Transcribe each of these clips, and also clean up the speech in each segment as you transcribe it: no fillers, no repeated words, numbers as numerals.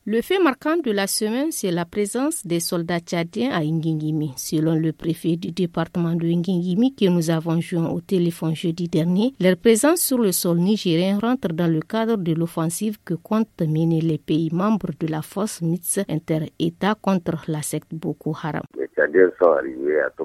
Le fait marquant de la semaine, c'est la présence des soldats tchadiens à Nguingimi. Selon le préfet du département de Nguingimi que nous avons joint au téléphone jeudi dernier, leur présence sur le sol nigérien rentre dans le cadre de l'offensive que comptent mener les pays membres de la force mixte inter-État contre la secte Boko Haram. Les Tchadiens sont arrivés à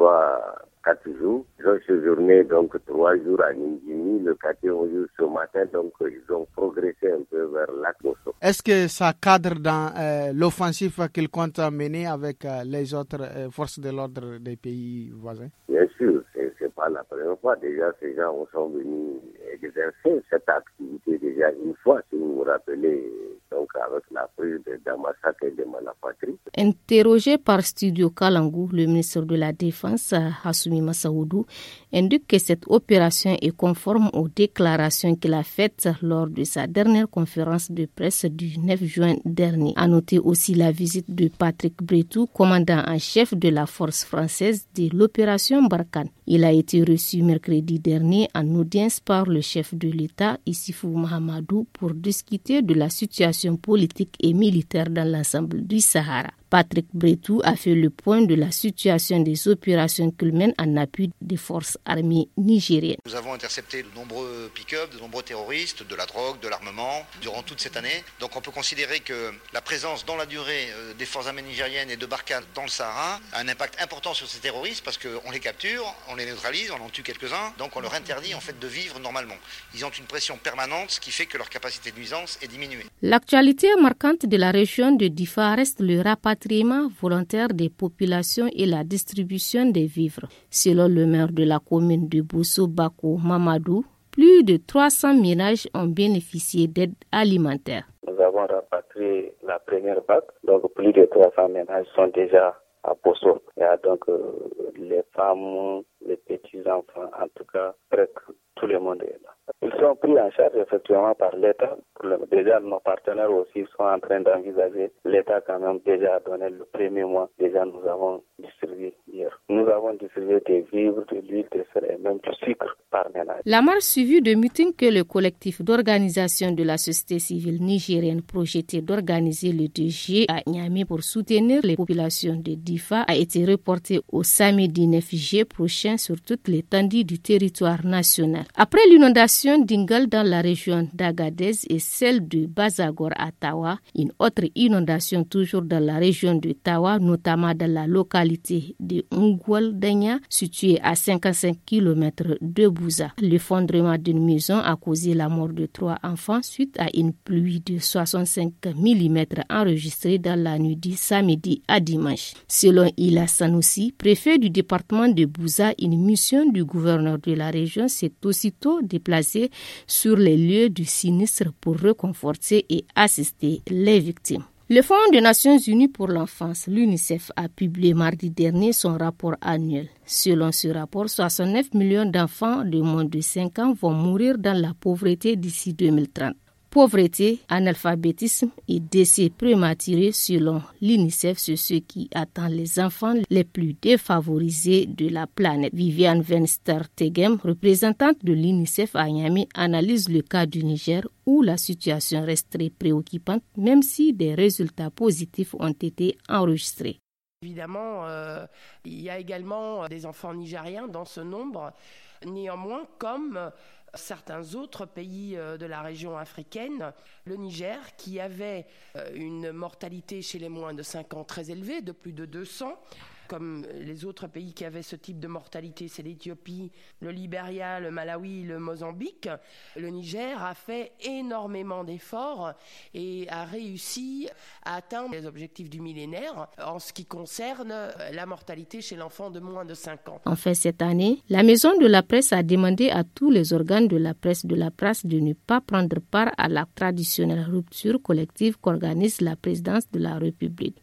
4 jours. Ils ont séjourné donc 3 jours à Nguingimi. Le 4e jour ce matin, donc ils ont progressé un peu vers Lac Mosso. Est-ce que ça cadre dans l'offensive qu'ils comptent mener avec les autres forces de l'ordre des pays voisins? Bien sûr, c'est pas la première fois. Déjà, ces gens sont venus exercer cette activité déjà une fois, si vous vous rappelez, donc avec la prise de Damasak et de Malapatrie. Interrogé par Studio Kalangu, le ministre de la Défense, Hassoumi Massaoudou, indique que cette opération est conforme aux déclarations qu'il a faites lors de sa dernière conférence de presse du 9 juin dernier. A noter aussi la visite de Patrick Bretou, commandant en chef de la force française de l'opération Barkhane. Il a été reçu mercredi dernier en audience par le chef de l'État, Issoufou Mahamadou, pour discuter de la situation politique et militaire dans l'ensemble du Sahara. Patrick Bretou a fait le point de la situation des opérations qu'il mène en appui des forces armées nigériennes. Nous avons intercepté de nombreux pick-up, de nombreux terroristes, de la drogue, de l'armement durant toute cette année. Donc on peut considérer que la présence dans la durée des forces armées nigériennes et de Barkhane dans le Sahara a un impact important sur ces terroristes parce qu'on les capture, on les neutralise, on en tue quelques-uns, donc on leur interdit en fait de vivre normalement. Ils ont une pression permanente, ce qui fait que leur capacité de nuisance est diminuée. L'actualité marquante de la région de Difa reste le rapatriement volontaire des populations et la distribution des vivres. Selon le maire de la commune de Bosso Bako Mamadou, plus de 300 ménages ont bénéficié d'aide alimentaire. Nous avons rapatrié la première vague, donc plus de 300 ménages sont déjà à Bosso. Il y a donc les femmes, les petits-enfants, en tout cas presque tout le monde est là. Ils sont pris en charge effectivement par l'État. Déjà, nos partenaires aussi sont en train d'envisager. L'État quand même déjà a donné le premier mois. Déjà, nous avons distribué hier. Nous avons distribué des vivres, de l'huile, des sel et même du sucre par ménage. La marche suivie de meetings que le collectif d'organisation de la société civile nigérienne projetait d'organiser le 2 juillet à Niamey pour soutenir les populations de Difa a été reportée au samedi 9 juillet prochain sur toute l'étendue du territoire national. Après l'inondation d'Ingal dans la région d'Agadez et celle de Bazagor à Tawa, une autre inondation toujours dans la région de Tawa, notamment dans la localité de Ngwaldanya, située à 55 km de Bouza. L'effondrement d'une maison a causé la mort de 3 enfants suite à une pluie de 65 mm enregistrée dans la nuit du samedi à dimanche. Selon Ila Sanoussi, préfet du département de Bouza, une mission du gouverneur de la région s'est aussitôt déplacée sur les lieux du sinistre pour réconforter et assister les victimes. Le Fonds des Nations Unies pour l'enfance, l'UNICEF, a publié mardi dernier son rapport annuel. Selon ce rapport, 69 millions d'enfants de moins de 5 ans vont mourir dans la pauvreté d'ici 2030. Pauvreté, analphabétisme et décès prématurés selon l'UNICEF, c'est ce qui attend les enfants les plus défavorisés de la planète. Viviane Venster-Tegem, représentante de l'UNICEF à Niamey, analyse le cas du Niger où la situation reste très préoccupante même si des résultats positifs ont été enregistrés. Évidemment, il y a également des enfants nigériens dans ce nombre. Néanmoins, comme certains autres pays de la région africaine, le Niger, qui avait une mortalité chez les moins de 5 ans très élevée, de plus de 200, comme les autres pays qui avaient ce type de mortalité, c'est l'Éthiopie, le Libéria, le Malawi, le Mozambique. Le Niger a fait énormément d'efforts et a réussi à atteindre les objectifs du millénaire en ce qui concerne la mortalité chez l'enfant de moins de 5 ans. En fait, cette année, la Maison de la Presse a demandé à tous les organes de la presse de ne pas prendre part à la traditionnelle rupture collective qu'organise la présidence de la République.